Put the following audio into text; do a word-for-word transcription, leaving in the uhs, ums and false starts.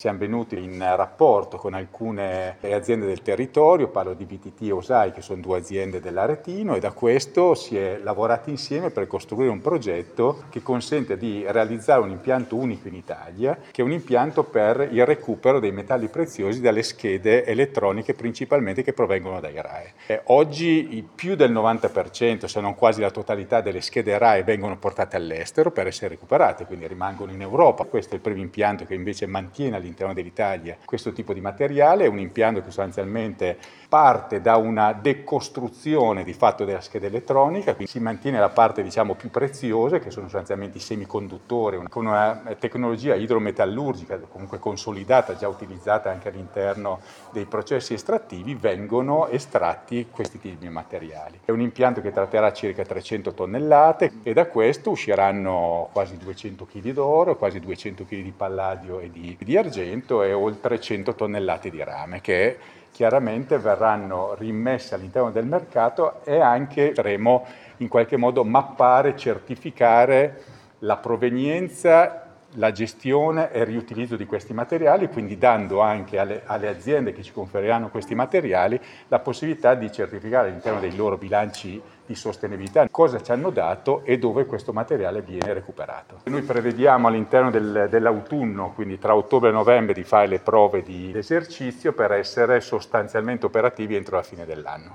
Siamo venuti in rapporto con alcune aziende del territorio, parlo di V T T e O S A I, che sono due aziende dell'Aretino, e da questo si è lavorato insieme per costruire un progetto che consente di realizzare un impianto unico in Italia, che è un impianto per il recupero dei metalli preziosi dalle schede elettroniche, principalmente che provengono dai R A E. Eh, oggi più del novanta per cento, se non quasi la totalità delle schede R A E vengono portate all'estero per essere recuperate, quindi rimangono in Europa. Questo è il primo impianto che invece mantiene all'interno dell'Italia questo tipo di materiale. È un impianto che sostanzialmente parte da una decostruzione di fatto della scheda elettronica, quindi si mantiene la parte diciamo più preziosa, che sono sostanzialmente i semiconduttori, con una tecnologia idrometallurgica comunque consolidata, già utilizzata anche all'interno dei processi estrattivi, vengono estratti questi tipi di materiali. È un impianto che tratterà circa trecento tonnellate e da questo usciranno quasi duecento chili d'oro, quasi duecento chili di palladio e di, di argento e oltre cento tonnellate di rame, che chiaramente verranno rimesse all'interno del mercato, e anche potremo in qualche modo mappare, certificare la provenienza, la gestione e il riutilizzo di questi materiali, quindi dando anche alle, alle aziende che ci conferiranno questi materiali la possibilità di certificare all'interno dei loro bilanci di sostenibilità cosa ci hanno dato e dove questo materiale viene recuperato. Noi prevediamo all'interno del, dell'autunno, quindi tra ottobre e novembre, di fare le prove di esercizio per essere sostanzialmente operativi entro la fine dell'anno.